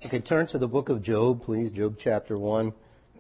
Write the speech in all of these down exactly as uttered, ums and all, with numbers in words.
Okay, turn to the book of Job, please. Job chapter one.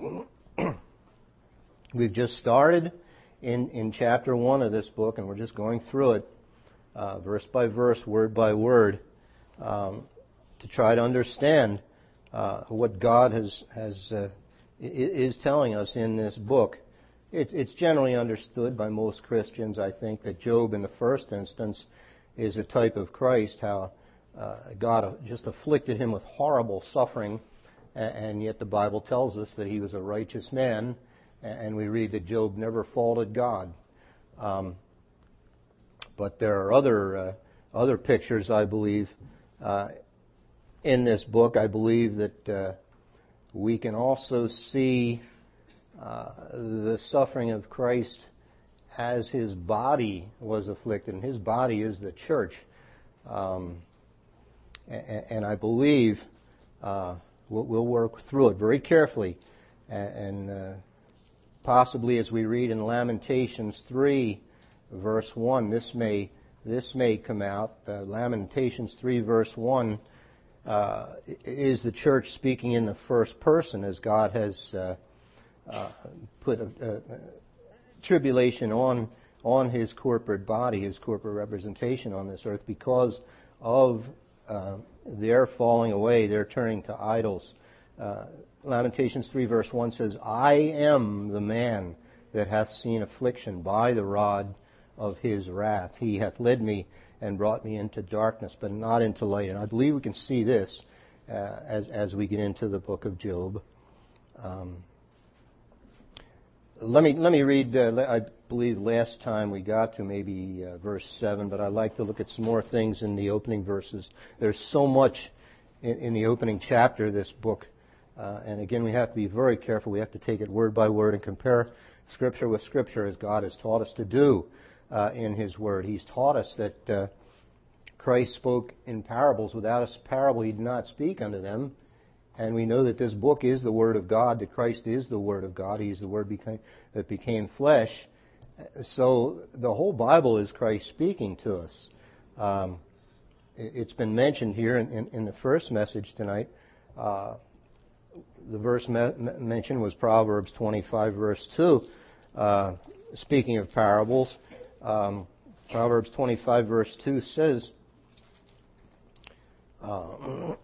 We've just started in, in chapter one of this book, and we're just going through it uh, verse by verse, word by word, um, to try to understand uh, what God has has uh, is telling us in this book. It, it's generally understood by most Christians, I think, that Job, in the first instance, is a type of Christ. How Uh, God just afflicted him with horrible suffering, and yet the Bible tells us that he was a righteous man, and we read that Job never faulted God. Um, but there are other uh, other pictures, I believe, uh, in this book. I believe that uh, we can also see uh, the suffering of Christ as his body was afflicted, and his body is the church. Um, And I believe uh, we'll work through it very carefully. And uh, possibly as we read in Lamentations three, verse one, this may this may come out. Uh, Lamentations three, verse one, uh, is the church speaking in the first person, as God has uh, uh, put a, a, a tribulation on, on His corporate body, His corporate representation on this earth, because of Uh, they're falling away. They're turning to idols. Uh, Lamentations three verse one says, I am the man that hath seen affliction by the rod of his wrath. He hath led me and brought me into darkness, but not into light. And I believe we can see this uh, as, as we get into the book of Job. Um, Let me let me read. Uh, I believe last time we got to maybe uh, verse seven, but I'd like to look at some more things in the opening verses. There's so much in, in the opening chapter of this book, uh, and again, we have to be very careful. We have to take it word by word and compare Scripture with Scripture, as God has taught us to do uh, in His Word. He's taught us that uh, Christ spoke in parables. Without a parable, He did not speak unto them. And we know that this book is the Word of God, that Christ is the Word of God. He is the Word became, that became flesh. So the whole Bible is Christ speaking to us. Um, it's been mentioned here in, in, in the first message tonight. Uh, the verse me- mentioned was Proverbs twenty-five, verse two. Uh, speaking of parables, um, Proverbs twenty-five, verse two says, Uh,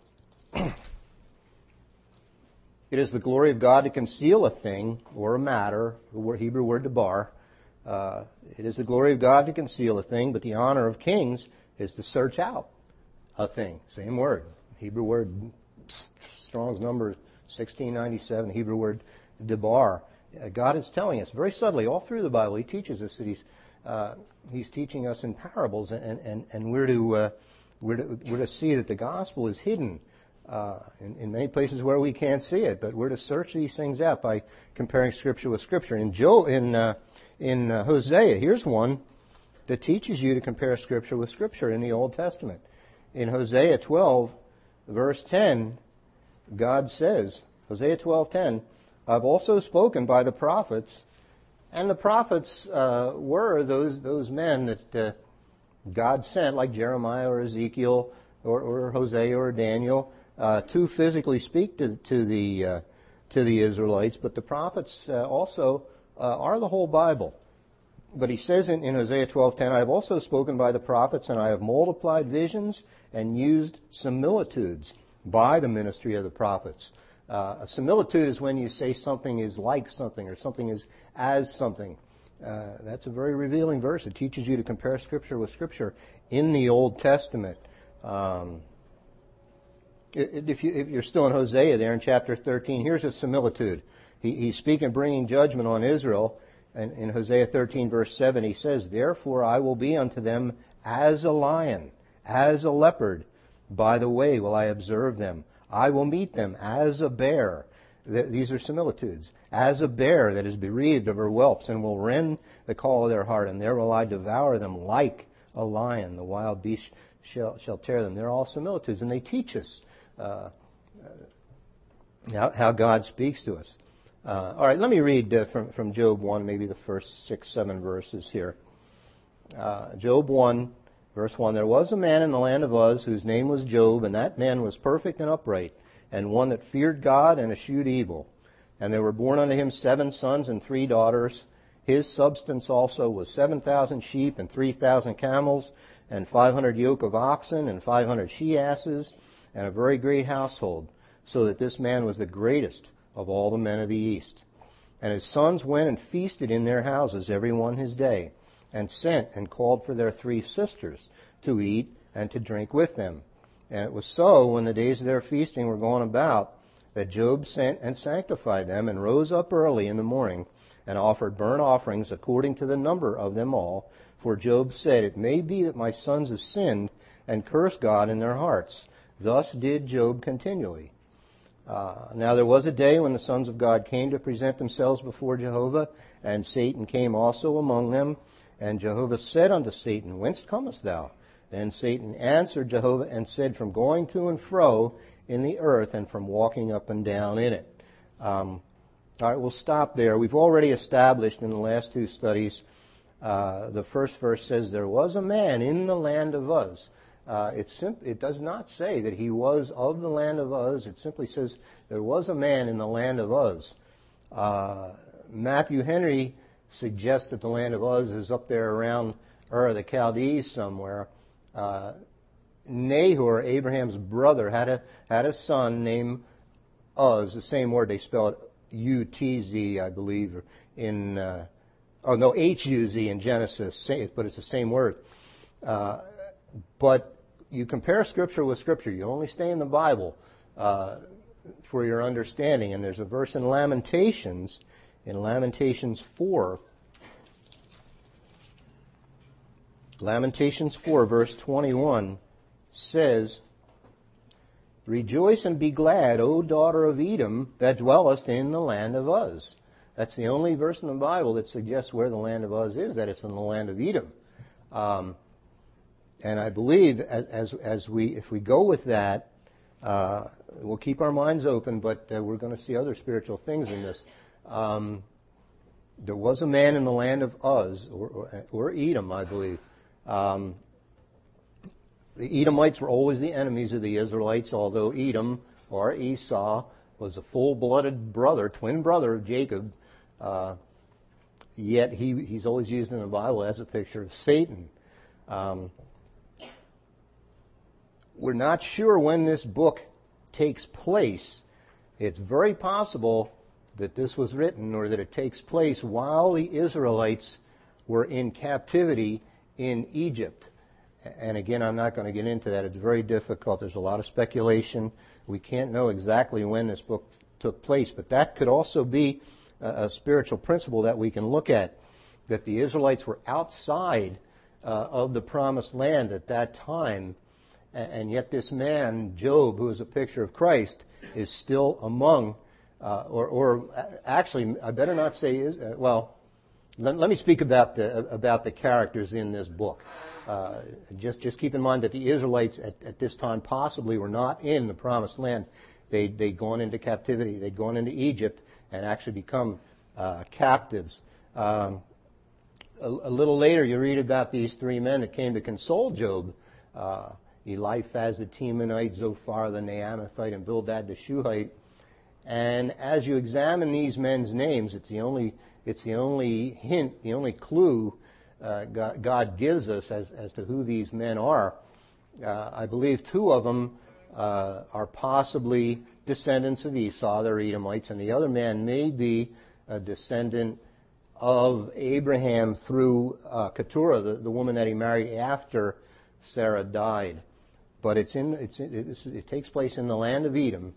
It is the glory of God to conceal a thing or a matter, the Hebrew word debar. Uh, it is the glory of God to conceal a thing, but the honor of kings is to search out a thing. Same word. Hebrew word, Strong's number sixteen ninety-seven, Hebrew word debar. Uh, God is telling us very subtly all through the Bible. He teaches us that He's uh, He's teaching us in parables, and and, and we're to uh, we're to we're to see that the gospel is hidden Uh, in, in many places where we can't see it, but we're to search these things out by comparing Scripture with Scripture. In Job, in uh, in uh, Hosea, here's one that teaches you to compare Scripture with Scripture in the Old Testament. In Hosea twelve, verse ten, God says, Hosea twelve ten, I've also spoken by the prophets, and the prophets uh, were those those men that uh, God sent, like Jeremiah or Ezekiel or, or Hosea or Daniel. Uh, to physically speak to, to the uh, to the Israelites, but the prophets uh, also uh, are the whole Bible. But he says in, in Hosea twelve ten, I have also spoken by the prophets, and I have multiplied visions and used similitudes by the ministry of the prophets. Uh, a similitude is when you say something is like something or something is as something. Uh, that's a very revealing verse. It teaches you to compare Scripture with Scripture in the Old Testament. Um, If, you, if you're still in Hosea there in chapter thirteen, here's a similitude. He, he's speaking, bringing judgment on Israel. And in Hosea thirteen, verse seven, he says, Therefore I will be unto them as a lion, as a leopard. By the way will I observe them. I will meet them as a bear. These are similitudes. As a bear that is bereaved of her whelps, and will rend the call of their heart. And there will I devour them like a lion. The wild beast shall, shall tear them. They're all similitudes, and they teach us Uh, uh, how, how God speaks to us. Uh, all right, let me read uh, from, from Job one, maybe the first six, seven verses here. Uh, Job one, verse one, There was a man in the land of Uz whose name was Job, and that man was perfect and upright, and one that feared God and eschewed evil. And there were born unto him seven sons and three daughters. His substance also was seven thousand sheep and three thousand camels, and five hundred yoke of oxen, and five hundred she-asses, and a very great household, so that this man was the greatest of all the men of the east. And his sons went and feasted in their houses, every one his day, and sent and called for their three sisters to eat and to drink with them. And it was so, when the days of their feasting were gone about, that Job sent and sanctified them, and rose up early in the morning, and offered burnt offerings according to the number of them all. For Job said, It may be that my sons have sinned, and cursed God in their hearts. Thus did Job continually. Uh, now there was a day when the sons of God came to present themselves before Jehovah, and Satan came also among them. And Jehovah said unto Satan, Whence comest thou? Then Satan answered Jehovah and said, From going to and fro in the earth, and from walking up and down in it. Um, all right, we'll stop there. We've already established in the last two studies, uh, the first verse says, There was a man in the land of Uz. Uh, it, sim- it does not say that he was of the land of Uz. It simply says, There was a man in the land of Uz. Uh, Matthew Henry suggests that the land of Uz is up there around Ur of the Chaldees somewhere. Uh, Nahor, Abraham's brother, had a had a son named Uz, the same word, they spell it U T Z, I believe, in, uh, oh no, H U Z in Genesis, but it's the same word. Uh, but you compare Scripture with Scripture. You only stay in the Bible uh, for your understanding. And there's a verse in Lamentations, in Lamentations four, Lamentations four, verse twenty-one, says, Rejoice and be glad, O daughter of Edom, that dwellest in the land of Uz. That's the only verse in the Bible that suggests where the land of Uz is, that it's in the land of Edom. Um, and I believe as, as as we if we go with that, uh, we'll keep our minds open, but uh, we're going to see other spiritual things in this. Um, there was a man in the land of Uz, or, or, or Edom, I believe. Um, the Edomites were always the enemies of the Israelites, although Edom, or Esau, was a full-blooded brother, twin brother of Jacob. Uh, yet he, he's always used in the Bible as a picture of Satan. Um, we're not sure when this book takes place. It's very possible that this was written, or that it takes place while the Israelites were in captivity in Egypt. And again, I'm not going to get into that. It's very difficult. There's a lot of speculation. We can't know exactly when this book took place, but that could also be a, a spiritual principle that we can look at, that the Israelites were outside uh, of the promised land at that time, and, and yet this man, Job, who is a picture of Christ, is still among, uh, or, or actually, I better not say, is, uh, well, let, let me speak about the, about the characters in this book. Uh, just, just keep in mind that the Israelites at, at this time possibly were not in the promised land. They, they'd gone into captivity. They'd gone into Egypt and actually become uh, captives. Um, a, a little later, you read about these three men that came to console Job. Uh, Eliphaz the Temanite, Zophar the Naamathite, and Bildad the Shuhite. And as you examine these men's names, it's the only, it's the only hint, the only clue Uh, God, God gives us as, as to who these men are. Uh, I believe two of them uh, are possibly descendants of Esau, they're Edomites, and the other man may be a descendant of Abraham through uh, Keturah, the, the woman that he married after Sarah died. But it's in, it's, it's, it takes place in the land of Edom.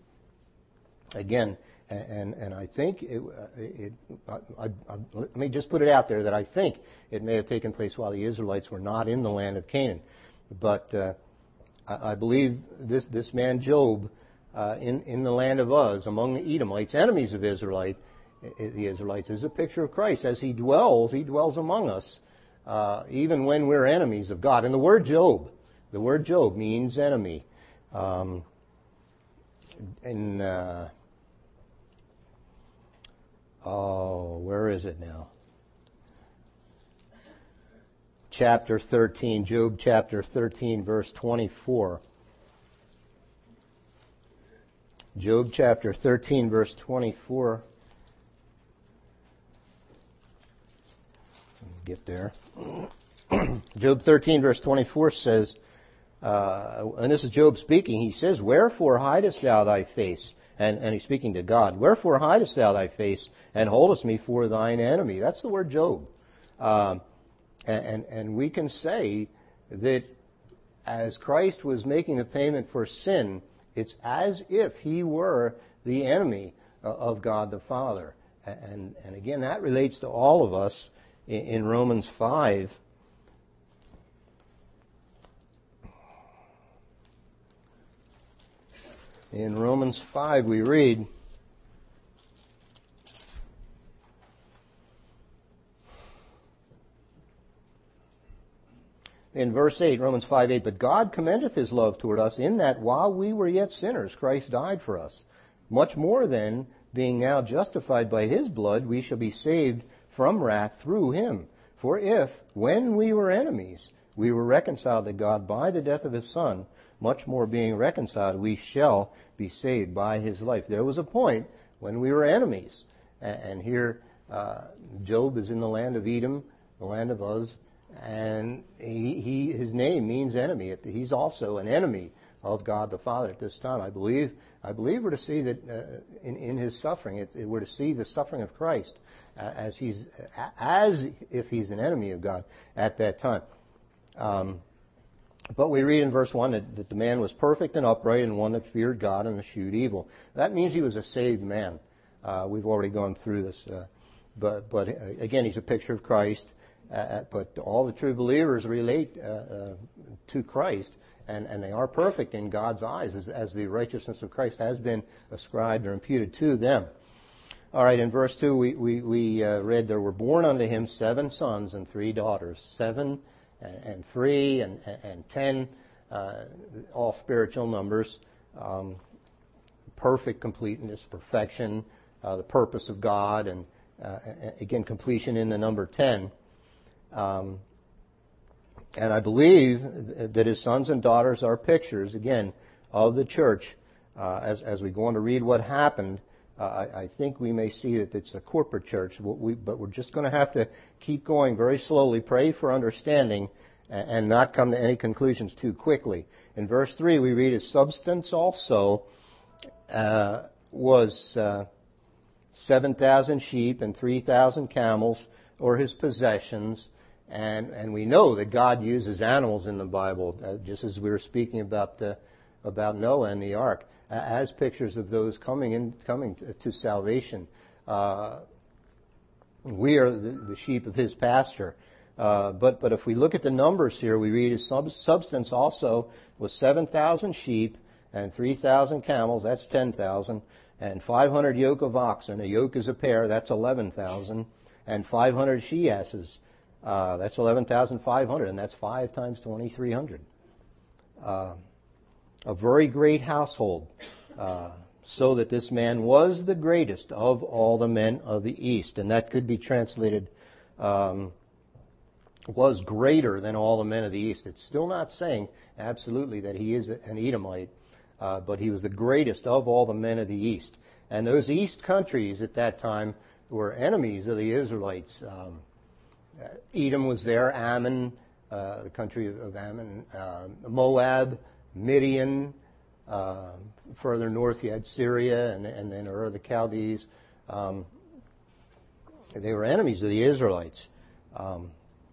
Again, And, and I think, it, it, I, I, let me just put it out there that I think it may have taken place while the Israelites were not in the land of Canaan. But uh, I, I believe this, this man Job, uh, in, in the land of Uz, among the Edomites, enemies of Israelite, the Israelites, is a picture of Christ. As he dwells, he dwells among us, uh, even when we're enemies of God. And the word Job, the word Job means enemy. Um, and... Uh, Oh, where is it now? Chapter thirteen, Job chapter thirteen, verse twenty-four. Job chapter thirteen, verse twenty-four. Get there. Job thirteen, verse twenty-four says, uh, and this is Job speaking, he says, "Wherefore hidest thou thy face?" And, and he's speaking to God. "Wherefore hidest thou thy face, and holdest me for thine enemy?" That's the word Job. Um, and, and, and we can say that as Christ was making the payment for sin, it's as if he were the enemy of God the Father. And, and again, that relates to all of us in, in Romans five. In Romans five we read, in verse eight, Romans five eight, "But God commendeth his love toward us, in that while we were yet sinners, Christ died for us. Much more then, being now justified by his blood, we shall be saved from wrath through him. For if, when we were enemies, we were reconciled to God by the death of his Son, much more being reconciled, we shall be saved by his life." There was a point when we were enemies. And here, uh, Job is in the land of Edom, the land of Uz, and he, he, his name means enemy. He's also an enemy of God the Father at this time. I believe, I believe we're to see that uh, in, in his suffering, it, it, we're to see the suffering of Christ uh, as he's, as if he's an enemy of God at that time. Um, But we read in verse one that, that the man was perfect and upright and one that feared God and eschewed evil. That means he was a saved man. Uh, we've already gone through this. Uh, but, but uh, again, he's a picture of Christ. Uh, but all the true believers relate uh, uh, to Christ, and, and they are perfect in God's eyes as, as the righteousness of Christ has been ascribed or imputed to them. All right, in verse two we, we, we uh, read, "There were born unto him seven sons and three daughters." Seven and three and, and ten, uh, all spiritual numbers. Um, perfect completeness, perfection, uh, the purpose of God, and uh, again, completion in the number ten. Um, and I believe that his sons and daughters are pictures, again, of the church. Uh, as, as we go on to read what happened, Uh, I, I think we may see that it's a corporate church, we, but we're just going to have to keep going very slowly, pray for understanding, and, and not come to any conclusions too quickly. In verse three, we read, "His substance also uh, was uh, seven thousand sheep and three thousand camels, or his possessions." And, and we know that God uses animals in the Bible, uh, just as we were speaking about the, about Noah and the ark, as pictures of those coming in, coming to, to salvation. Uh, we are the, the sheep of his pasture. Uh, but, but if we look at the numbers here, we read his sub- substance also was seven thousand sheep and three thousand camels, that's ten thousand, and five hundred yoke of oxen. A yoke is a pair, that's eleven thousand, and five hundred she-asses, uh, that's eleven thousand five hundred, and that's five times twenty-three hundred. Uh, A very great household, uh, so that this man was the greatest of all the men of the East. And that could be translated, um, was greater than all the men of the East. It's still not saying absolutely that he is an Edomite, uh, but he was the greatest of all the men of the East. And those East countries at that time were enemies of the Israelites. Um, Edom was there, Ammon, uh, the country of Ammon, uh, Moab, Midian, uh, further north you had Syria, and, and then Ur of the Chaldees. Um, they were enemies of the Israelites. Um,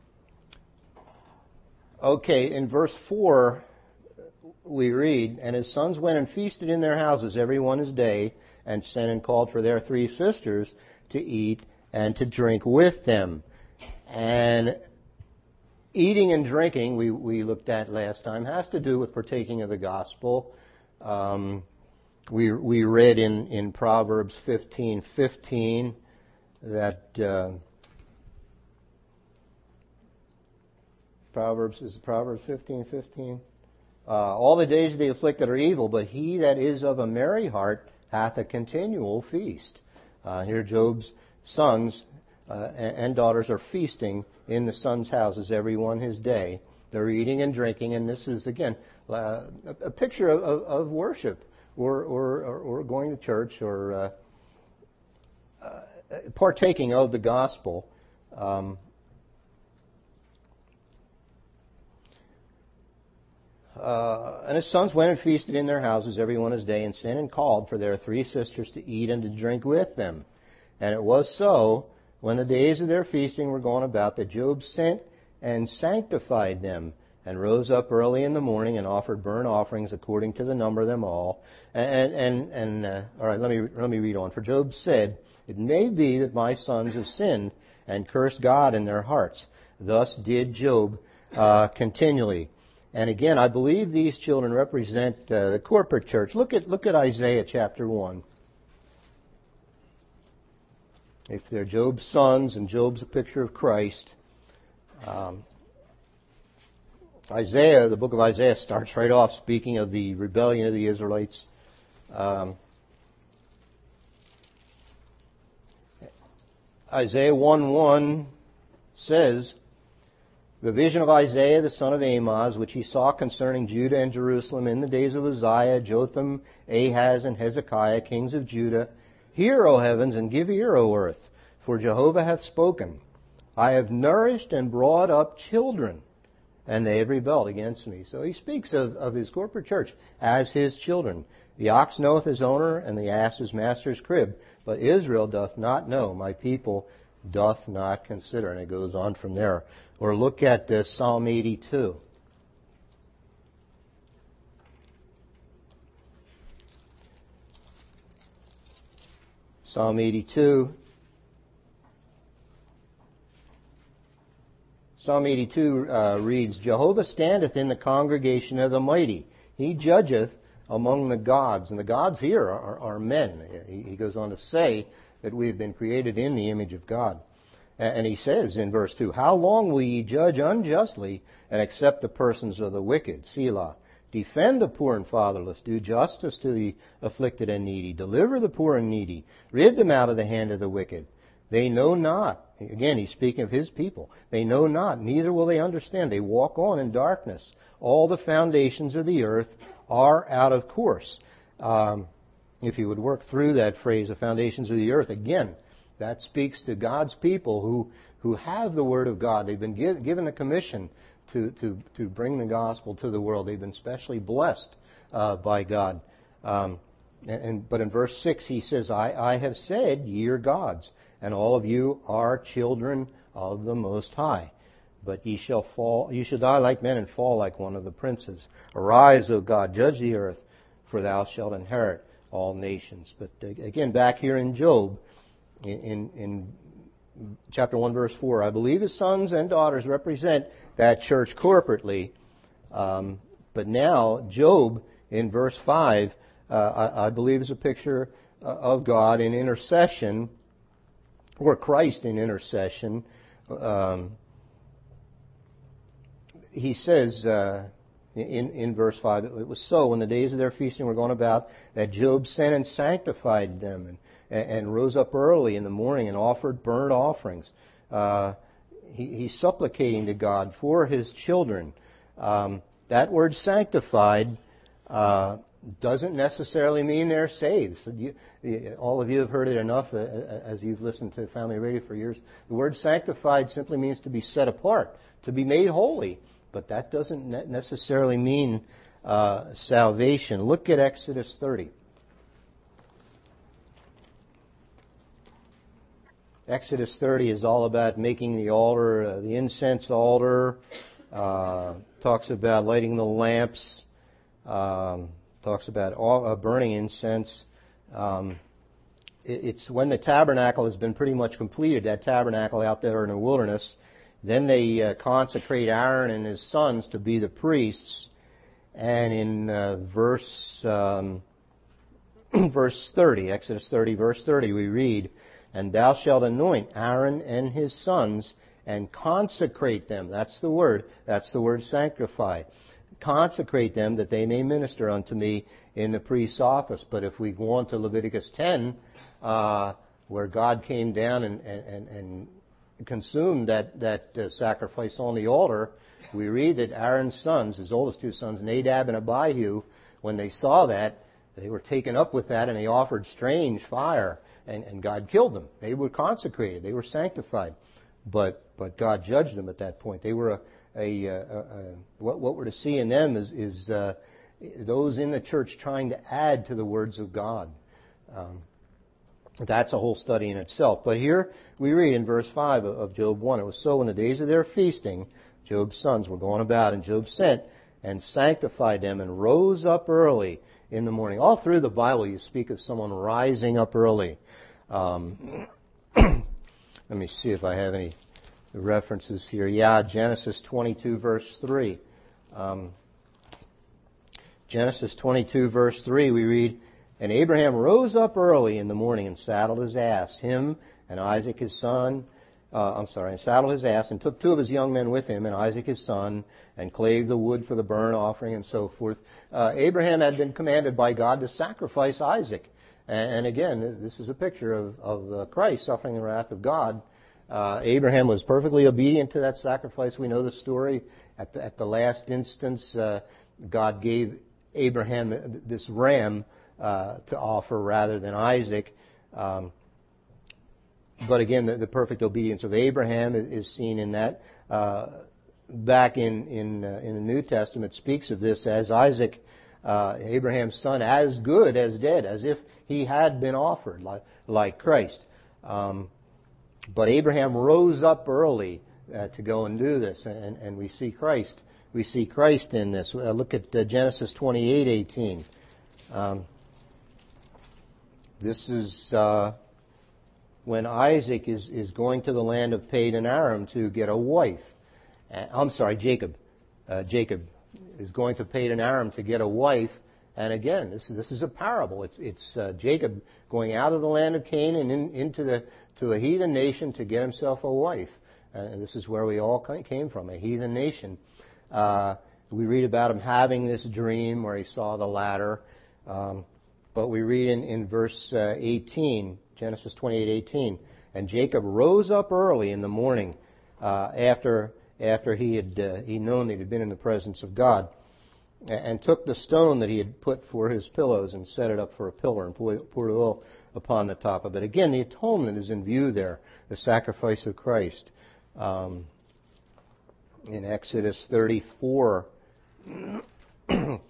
okay, in verse four we read, "And his sons went and feasted in their houses every one his day, and sent and called for their three sisters to eat and to drink with them." And eating and drinking, we, we looked at last time, has to do with partaking of the gospel. Um, we we read in, in Proverbs fifteen fifteen that uh, Proverbs is it Proverbs fifteen fifteen. Uh, "All the days of the afflicted are evil, but he that is of a merry heart hath a continual feast." Uh, here Job's sons uh, and daughters are feasting in the sons' houses, every one his day. They're eating and drinking, and this is, again, uh, a picture of, of, of worship. or or, or, or going to church or uh, uh, partaking of the gospel. Um, Uh, and his sons went and feasted in their houses, every one his day, and sent and called for their three sisters to eat and to drink with them. And it was so, when the days of their feasting were gone about, that Job sent and sanctified them, and rose up early in the morning and offered burnt offerings according to the number of them all. And and and uh, all right, let me let me read on. For Job said, "It may be that my sons have sinned and cursed God in their hearts." Thus did Job uh, continually. And again, I believe these children represent uh, the corporate church. Look at look at Isaiah chapter one. If they're Job's sons and Job's a picture of Christ, um, Isaiah, the book of Isaiah, starts right off speaking of the rebellion of the Israelites. Um, Isaiah one one says, "The vision of Isaiah the son of Amoz, which he saw concerning Judah and Jerusalem in the days of Uzziah, Jotham, Ahaz, and Hezekiah, kings of Judah. Hear, O heavens, and give ear, O earth, for Jehovah hath spoken. I have nourished and brought up children, and they have rebelled against me." So he speaks of, of his corporate church as his children. "The ox knoweth his owner, and the ass his master's crib. But Israel doth not know, my people doth not consider." And it goes on from there. Or look at uh, Psalm eighty-two. Psalm eighty-two. Psalm eighty-two uh, reads, "Jehovah standeth in the congregation of the mighty. He judgeth among the gods." And the gods here are, are men. He goes on to say that we have been created in the image of God. And he says in verse two, "How long will ye judge unjustly and accept the persons of the wicked? Selah. Defend the poor and fatherless. Do justice to the afflicted and needy. Deliver the poor and needy. Rid them out of the hand of the wicked. They know not." Again, he's speaking of his people. "They know not, neither will they understand. They walk on in darkness. All the foundations of the earth are out of course." Um, if you would work through that phrase, the foundations of the earth, again, that speaks to God's people who, who have the Word of God. They've been give, given a commission to, to, to bring the gospel to the world. They've been specially blessed uh, by God. Um, and, and But in verse six he says, I, I have said, ye are gods, and all of you are children of the Most High. But ye shall fall, you shall die like men and fall like one of the princes. Arise, O God, judge the earth, for thou shalt inherit all nations. But again, back here in Job, In, in, in chapter one, verse four, I believe his sons and daughters represent that church corporately. Um, but now, Job, in verse five, uh, I, I believe is a picture uh, of God in intercession, or Christ in intercession. Um, he says uh, in, in verse five, "It was so, when the days of their feasting were gone about, that Job sent and sanctified them, and and rose up early in the morning and offered burnt offerings." Uh, he, he's supplicating to God for his children. Um, that word sanctified uh, doesn't necessarily mean they're saved. So you, all of you have heard it enough uh, as you've listened to Family Radio for years. The word sanctified simply means to be set apart, to be made holy. But that doesn't necessarily mean uh, salvation. Look at Exodus thirty. Exodus thirty is all about making the altar, uh, the incense altar, uh, talks about lighting the lamps, um, talks about all, uh, burning incense. Um, it, it's when the tabernacle has been pretty much completed, that tabernacle out there in the wilderness, then they uh, consecrate Aaron and his sons to be the priests. And in uh, verse um, verse thirty, Exodus thirty, verse thirty, we read, "And thou shalt anoint Aaron and his sons and consecrate them." That's the word. That's the word sanctify. "Consecrate them that they may minister unto me in the priest's office." But if we go on to Leviticus ten, uh, where God came down and, and, and consumed that, that uh, sacrifice on the altar, we read that Aaron's sons, his oldest two sons, Nadab and Abihu, when they saw that, they were taken up with that, and they offered strange fire, and, and God killed them. They were consecrated. They were sanctified. But but God judged them at that point. They were a, a, a, a what, what we're to see in them is, is uh, those in the church trying to add to the words of God. Um, that's a whole study in itself. But here we read in verse five of, of Job one, it was so in the days of their feasting, Job's sons were going about, and Job sent and sanctified them and rose up early in the morning. All through the Bible you speak of someone rising up early. Um, let me see if I have any references here. Yeah, Genesis twenty-two verse three. Um, Genesis twenty-two verse three we read, and Abraham rose up early in the morning and saddled his ass, him and Isaac his son, Uh, I'm sorry, and saddled his ass, and took two of his young men with him, and Isaac his son, and clave the wood for the burnt offering, and so forth. Uh, Abraham had been commanded by God to sacrifice Isaac. And, and again, this is a picture of, of uh, Christ suffering the wrath of God. Uh, Abraham was perfectly obedient to that sacrifice. We know the story. At the, at the last instance, uh, God gave Abraham this ram uh, to offer rather than Isaac. Um, But again, the, the perfect obedience of Abraham is, is seen in that. Uh, back in in, uh, in the New Testament, speaks of this as Isaac, uh, Abraham's son, as good as dead, as if he had been offered, like, like Christ. Um, but Abraham rose up early uh, to go and do this, and, and we see Christ. We see Christ in this. Uh, look at uh, Genesis twenty-eight eighteen. Um, this is. Uh, When Isaac is, is going to the land of Padan Aram to get a wife. Uh, I'm sorry, Jacob. Uh, Jacob is going to Padan Aram to get a wife. And again, this is, this is a parable. It's, it's uh, Jacob going out of the land of Canaan and in, into the, to a heathen nation to get himself a wife. Uh, and this is where we all came from, a heathen nation. Uh, we read about him having this dream where he saw the ladder. Um, but we read in, in verse uh, eighteen, Genesis twenty-eight eighteen, and Jacob rose up early in the morning uh, after after he had uh, he known that he had been in the presence of God, and, and took the stone that he had put for his pillows and set it up for a pillar and poured oil upon the top of it. Again, the atonement is in view there, the sacrifice of Christ. Um, in Exodus thirty-four, in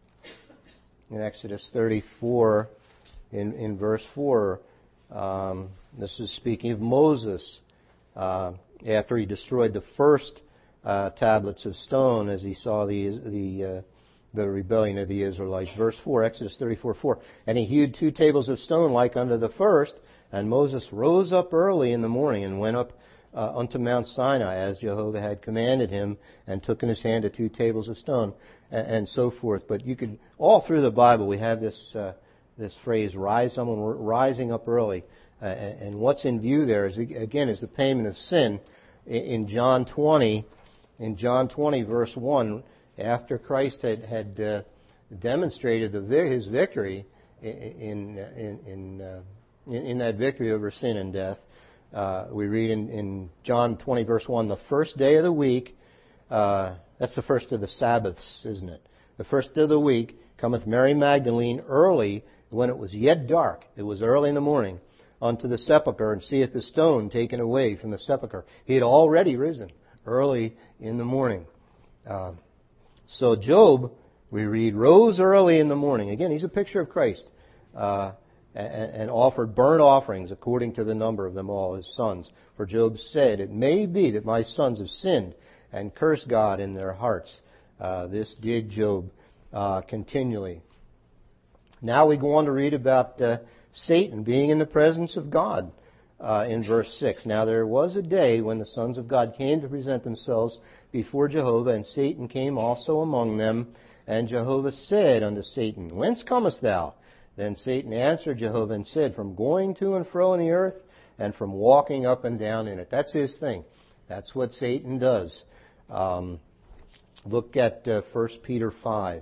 Exodus thirty-four, in in verse four. Um, this is speaking of Moses uh, after he destroyed the first uh, tablets of stone as he saw the the uh, the rebellion of the Israelites. Verse four, Exodus thirty-four four. And he hewed two tables of stone like unto the first, and Moses rose up early in the morning and went up uh, unto Mount Sinai as Jehovah had commanded him, and took in his hand the two tables of stone, and, and so forth. But you could all through the Bible we have this. Uh, This phrase, rise, someone rising up early. Uh, and what's in view there is, again, is the payment of sin. In John twenty, in John twenty, verse one, after Christ had, had uh, demonstrated the, his victory in, in, in, uh, in, in that victory over sin and death, uh, we read in, in John twenty, verse one, the first day of the week, uh, that's the first of the Sabbaths, isn't it? The first day of the week, cometh Mary Magdalene early, when it was yet dark, it was early in the morning, unto the sepulchre, and seeth the stone taken away from the sepulchre. He had already risen early in the morning. Uh, so Job, we read, rose early in the morning. Again, he's a picture of Christ, uh, and, and offered burnt offerings according to the number of them all, his sons. For Job said, it may be that my sons have sinned and cursed God in their hearts. Uh, this did Job uh, continually. Now we go on to read about uh, Satan being in the presence of God uh, in verse six. Now there was a day when the sons of God came to present themselves before Jehovah, and Satan came also among them. And Jehovah said unto Satan, whence comest thou? Then Satan answered Jehovah and said, from going to and fro in the earth, and from walking up and down in it. That's his thing. That's what Satan does. Um, look at uh, First Peter five.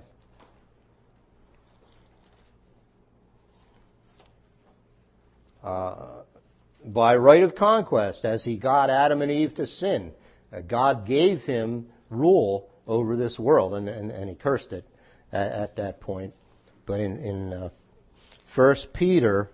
Uh, by right of conquest, as he got Adam and Eve to sin, uh, God gave him rule over this world, and, and, and he cursed it at, at that point. But in, in uh, First Peter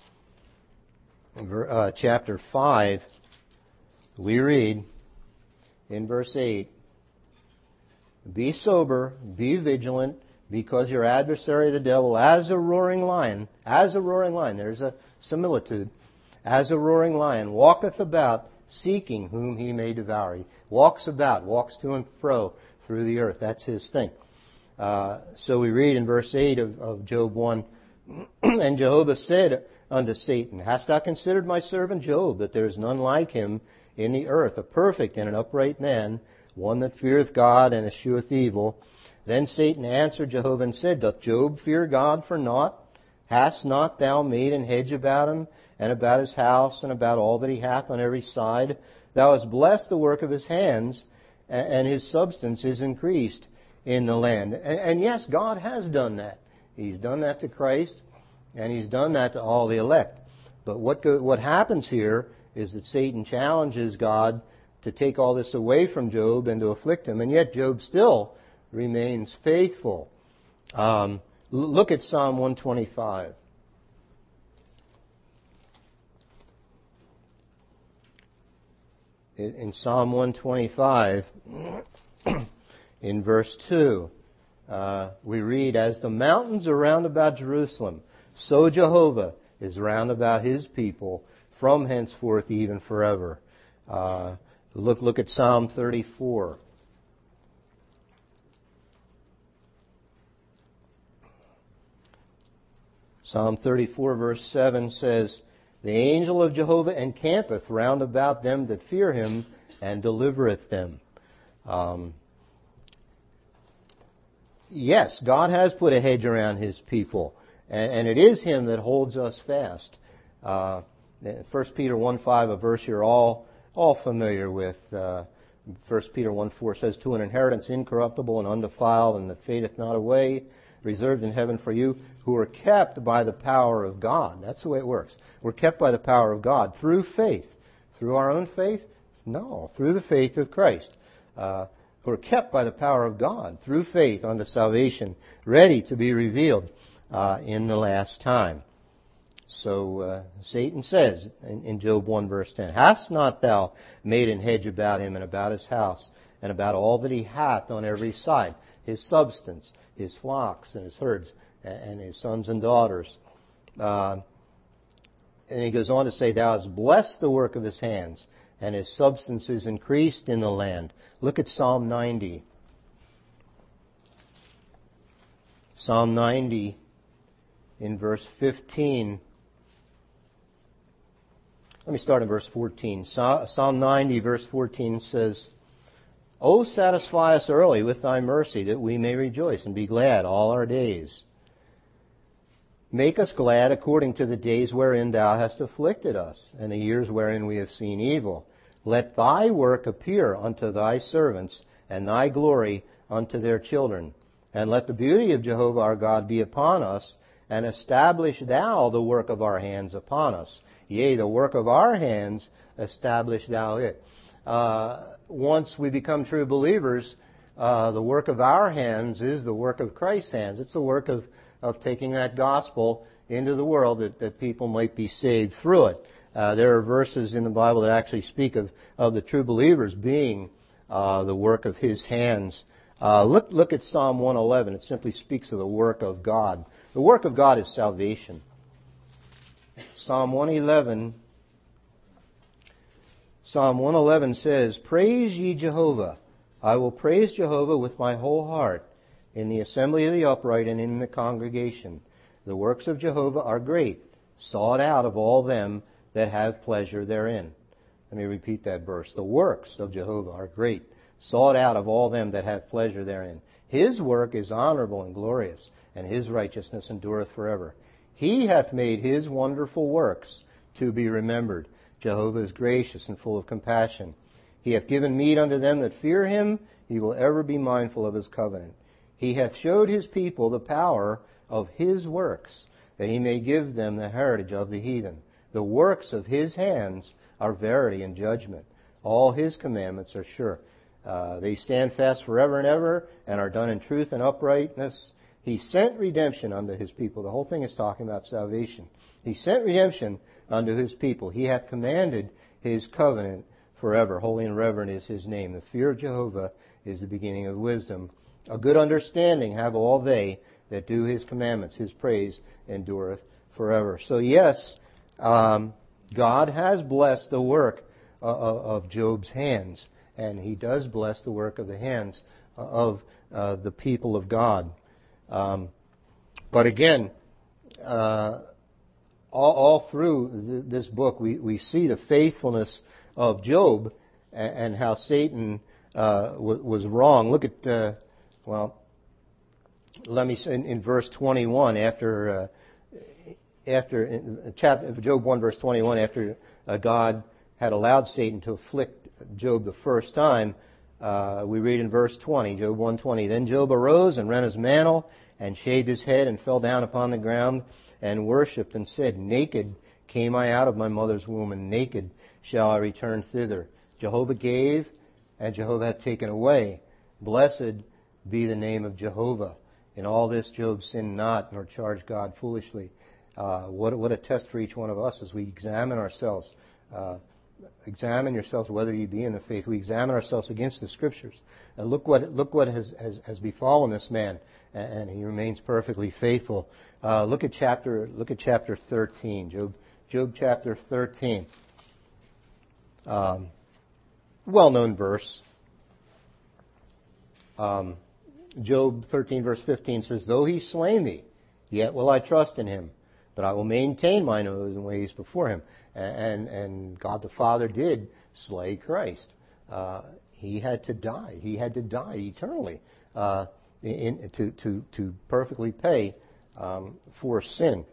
uh, chapter five, we read in verse eight, "Be sober, be vigilant, because your adversary the devil, as a roaring lion," as a roaring lion, there's a similitude, "as a roaring lion, walketh about, seeking whom he may devour." He walks about, walks to and fro through the earth. That's his thing. Uh, so we read in verse eight of, of Job one, "And Jehovah said unto Satan, Hast thou considered my servant Job, that there is none like him in the earth, a perfect and an upright man, one that feareth God and escheweth evil? Then Satan answered Jehovah and said, Doth Job fear God for naught? Hast not thou made an hedge about him, and about his house, and about all that he hath on every side? Thou hast blessed the work of his hands, and his substance is increased in the land." And yes, God has done that. He's done that to Christ, and He's done that to all the elect. But what go, what happens here is that Satan challenges God to take all this away from Job and to afflict him, and yet Job still remains faithful. Um, look at Psalm one twenty-five. In Psalm one twenty-five, in verse two, uh, we read, "As the mountains are round about Jerusalem, so Jehovah is round about His people, from henceforth even forever." Uh, look, look at Psalm thirty-four. Psalm thirty-four, verse seven says, "The angel of Jehovah encampeth round about them that fear Him, and delivereth them." Um, yes, God has put a hedge around His people, and, and it is Him that holds us fast. Uh, First Peter one five, a verse you're all all familiar with. Uh, First Peter one four says, "To an inheritance incorruptible and undefiled, and that fadeth not away, reserved in heaven for you, who are kept by the power of God." That's the way it works. We're kept by the power of God through faith. Through our own faith? No, through the faith of Christ. Uh, we're kept by the power of God through faith unto salvation, ready to be revealed uh, in the last time. So uh, Satan says in, in Job one verse ten, "Hast not thou made an hedge about him, and about his house, and about all that he hath on every side, his substance, his flocks and his herds, and his sons and daughters?" Uh, and he goes on to say, "Thou hast blessed the work of his hands, and his substance is increased in the land." Look at Psalm ninety. Psalm ninety in verse fifteen. Let me start in verse fourteen. Psalm ninety, verse fourteen says, "O satisfy us early with thy mercy, that we may rejoice and be glad all our days. Make us glad according to the days wherein thou hast afflicted us, and the years wherein we have seen evil. Let thy work appear unto thy servants, and thy glory unto their children. And let the beauty of Jehovah our God be upon us, and establish thou the work of our hands upon us. Yea, the work of our hands, establish thou it." Uh, once we become true believers, uh, the work of our hands is the work of Christ's hands. It's the work of, of taking that gospel into the world that, that people might be saved through it. Uh, there are verses in the Bible that actually speak of, of the true believers being uh, the work of His hands. Uh, look, look at Psalm one eleven. It simply speaks of the work of God. The work of God is salvation. Psalm one eleven. Psalm one eleven says, "Praise ye Jehovah. I will praise Jehovah with my whole heart, in the assembly of the upright and in the congregation. The works of Jehovah are great, sought out of all them that have pleasure therein." Let me repeat that verse. The works of Jehovah are great, sought out of all them that have pleasure therein. His work is honorable and glorious, and His righteousness endureth forever. He hath made His wonderful works to be remembered. Jehovah is gracious and full of compassion. He hath given meat unto them that fear Him. He will ever be mindful of His covenant. He hath showed His people the power of His works, that He may give them the heritage of the heathen. The works of His hands are verity and judgment. All His commandments are sure. Uh, they stand fast forever and ever, and are done in truth and uprightness. He sent redemption unto His people. The whole thing is talking about salvation. He sent redemption unto His people. He hath commanded His covenant forever. Holy and reverent is His name. The fear of Jehovah is the beginning of wisdom. A good understanding have all they that do His commandments. His praise endureth forever. So yes, um, God has blessed the work uh, of Job's hands. And He does bless the work of the hands of uh, the people of God. Um, but again, uh, all, all through th- this book, we, we see the faithfulness of Job and, and how Satan uh, w- was wrong. Look at, uh, well, let me say in, in verse twenty-one, after uh, after in chapter Job one, verse twenty-one, after uh, God had allowed Satan to afflict Job the first time, uh, we read in verse twenty, Job one twenty, Then Job arose and rent his mantle and shaved his head and fell down upon the ground and worshipped and said, Naked came I out of my mother's womb, and naked shall I return thither. Jehovah gave, and Jehovah hath taken away. Blessed be the name of Jehovah. In all this Job sinned not, nor charged God foolishly. Uh, what, what a test for each one of us as we examine ourselves. Uh, examine yourselves whether you be in the faith. We examine ourselves against the Scriptures. And look what look what has, has, has befallen this man, and, and he remains perfectly faithful. Uh, look at chapter look at chapter thirteen, Job Job chapter thirteen. Um, well-known verse. Um, Job thirteen verse fifteen says, Though he slay me, yet will I trust in him, but I will maintain mine oaths and ways before him. And, and God the Father did slay Christ. Uh, he had to die. He had to die eternally uh, in, to, to, to perfectly pay um, for sin.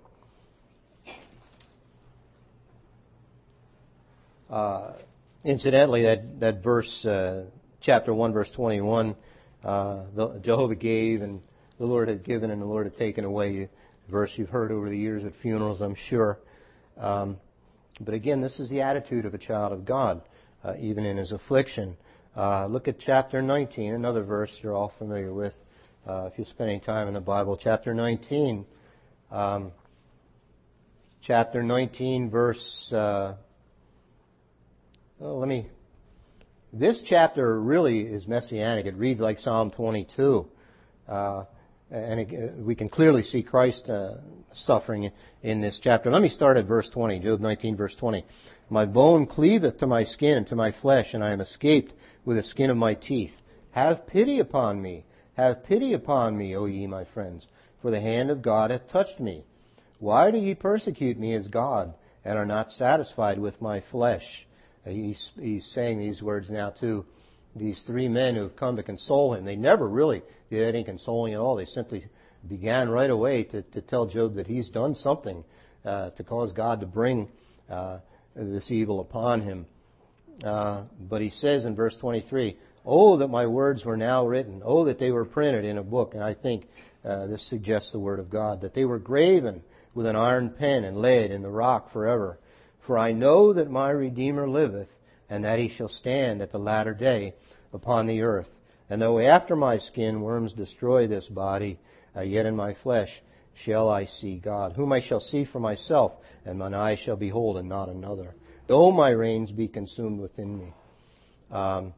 Uh, incidentally, that, that verse, uh, chapter one, verse twenty-one, uh, the, Jehovah gave and the Lord had given and the Lord had taken away. Verse you've heard over the years at funerals, I'm sure. Um, but again, this is the attitude of a child of God, uh, even in his affliction. Uh, look at chapter nineteen, another verse you're all familiar with, uh, if you spend any time in the Bible. Chapter nineteen, um, chapter nineteen, verse. Uh, oh, let me. This chapter really is messianic. It reads like Psalm twenty-two. Uh, And it, we can clearly see Christ uh, suffering in this chapter. Let me start at verse twenty, Job nineteen, verse twenty. My bone cleaveth to my skin and to my flesh, and I am escaped with the skin of my teeth. Have pity upon me. Have pity upon me, O ye my friends, for the hand of God hath touched me. Why do ye persecute me as God, and are not satisfied with my flesh? Uh, he's, he's saying these words now to these three men who have come to console him. They never really did any consoling at all. They simply began right away to, to tell Job that he's done something uh, to cause God to bring uh, this evil upon him. Uh, but he says in verse twenty-three, Oh, that my words were now written. Oh, that they were printed in a book. And I think uh, this suggests the Word of God. That they were graven with an iron pen and laid in the rock forever. For I know that my Redeemer liveth, and that he shall stand at the latter day upon the earth. And though after my skin worms destroy this body, uh, yet in my flesh shall I see God, whom I shall see for myself, and mine eyes shall behold, and not another. Though my reins be consumed within me. Um,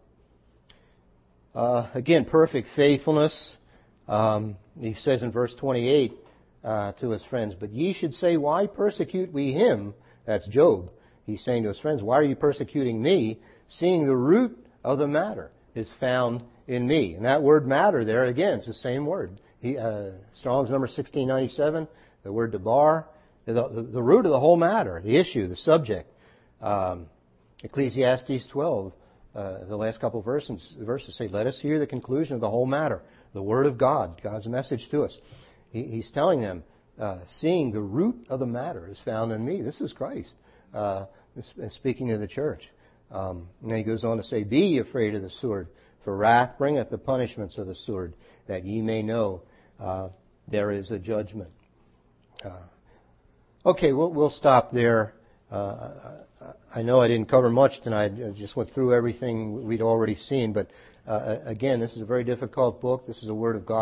uh, again, perfect faithfulness. Um, he says in verse twenty-eight uh, to his friends, But ye should say, Why persecute we him? That's Job. He's saying to his friends, Why are you persecuting me, seeing the root of the matter is found in me? And that word matter there, again, it's the same word. He, uh, Strong's number sixteen ninety-seven, the word debar, the, the, the root of the whole matter, the issue, the subject. Um, Ecclesiastes twelve, uh, the last couple of verses, verses say, Let us hear the conclusion of the whole matter, the Word of God, God's message to us. He, he's telling them, uh, seeing the root of the matter is found in me. This is Christ. Uh, speaking to the church. Um, and then he goes on to say, Be ye afraid of the sword, for wrath bringeth the punishments of the sword, that ye may know uh, there is a judgment. Uh, okay, we'll, we'll stop there. Uh, I know I didn't cover much tonight. I just went through everything we'd already seen. But uh, again, this is a very difficult book. This is a Word of God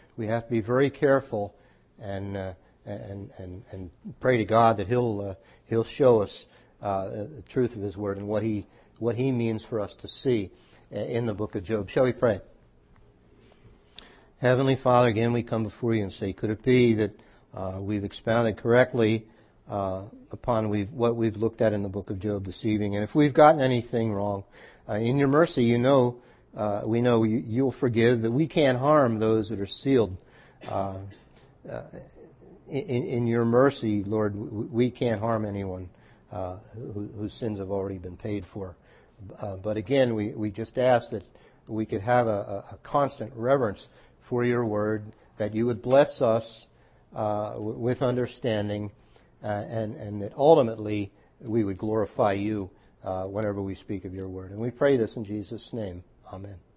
we have to be very careful and uh, and and and pray to God that He'll uh, He'll show us uh, the truth of His Word and what He what He means for us to see in the book of Job. Shall we pray? Heavenly Father, again we come before you and say, could it be that uh, we've expounded correctly uh, upon we've, what we've looked at in the book of Job this evening? And if we've gotten anything wrong, uh, in your mercy, you know, uh, we know you, you'll forgive, that we can't harm those that are sealed. Uh, uh, in, in your mercy, Lord, we can't harm anyone uh, who, whose sins have already been paid for. Uh, but again, we, we just ask that we could have a, a constant reverence for your word, that you would bless us uh, w- with understanding, uh, and, and that ultimately we would glorify you uh, whenever we speak of your word. And we pray this in Jesus' name. Amen.